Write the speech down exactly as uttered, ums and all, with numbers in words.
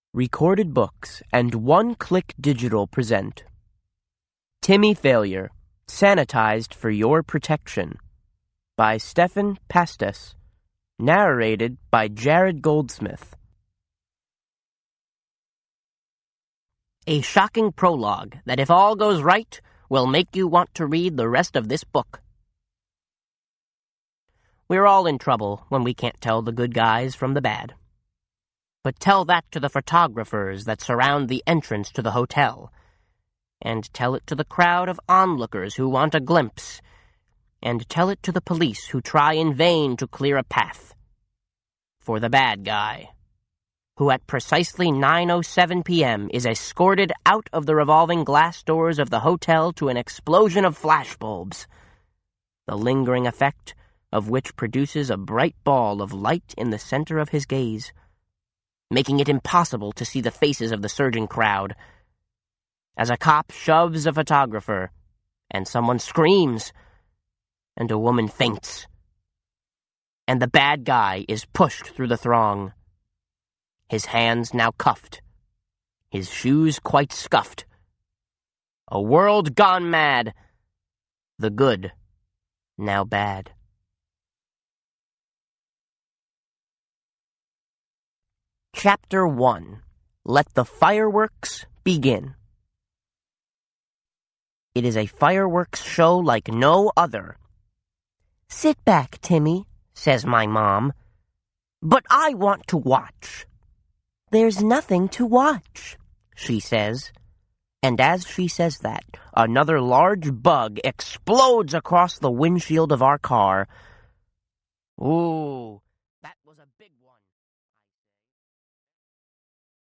Recorded Books and One Click Digital present Timmy Failure, Sanitized for Your Protection by Stefan Pastis, narrated by Jared Goldsmith. A shocking prologue that, if all goes right, will make you want to read the rest of this book. We're all in trouble when we can't tell the good guys from the bad. But tell that to the photographers that surround the entrance to the hotel, and tell it to the crowd of onlookers who want a glimpse, and tell it to the police who try in vain to clear a path for the bad guy, who at precisely nine oh seven p.m. is escorted out of the revolving glass doors of the hotel to an explosion of flashbulbs, the lingering effect of which produces a bright ball of light in the center of his gaze, making it impossible to see the faces of the surging crowd. As a cop shoves a photographer, and someone screams, and a woman faints, and the bad guy is pushed through the throng, his hands now cuffed, his shoes quite scuffed. A world gone mad, the good now bad. Chapter one. Let the Fireworks Begin. It is a fireworks show like no other. "Sit back, Timmy," says my mom. "But I want to watch." "There's nothing to watch," she says. And as she says that, another large bug explodes across the windshield of our car. Ooh,